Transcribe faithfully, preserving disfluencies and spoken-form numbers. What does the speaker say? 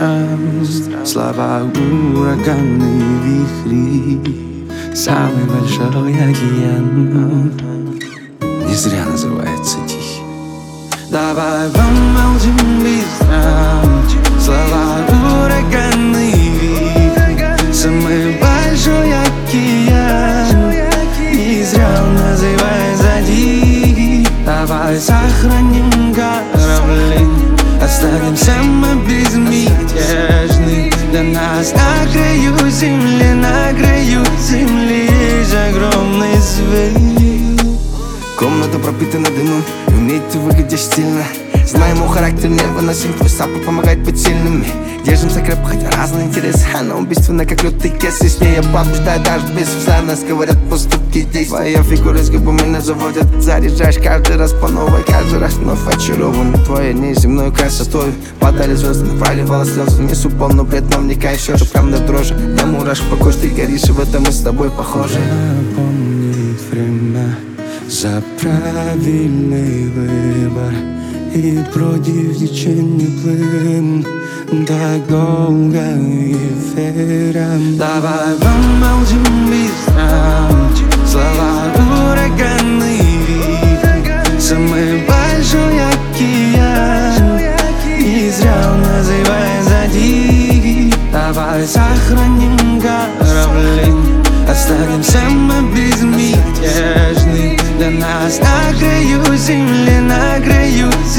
стран. Слова ураганные вихри, самый большой океан не зря называется тихий. Давай помолчим быстро, слова ураганные вихри, самый большой океан не зря называется тихий. Давай сохраним корабли, останемся мы безмятежны. Для нас на краю земли, на краю земли есть огромный свет. Комната пропитана дымом, и умеет ты выглядишь стильно. Знаем, его характер невыносим, твой саппорт помогает быть сильными. Держимся крепко, хотя разные интересы. Она убийственна, как лютый кес, и с ней я побеждаю даже без взгляда. Говорят, поступки здесь. Твоя фигура с губами меня заводят. Заряжаешь каждый раз по новой, каждый раз вновь очарован твоей неземной красотой. Падали звезды, проливала слезы. Несу полную бред, но вникай все же прям до дрожи. Я мурашек по коже, ты горишь, и в этом мы с тобой похожи. Запомнит время за правильный выбор и против течения плывем так долго эфиром. Давай помолчим быстро, слова ураганные вихри, самый большой океан не зря называется тихий. Давай сохраним корабли, останемся мы безмятежны. Для нас на краю земли, на краю земли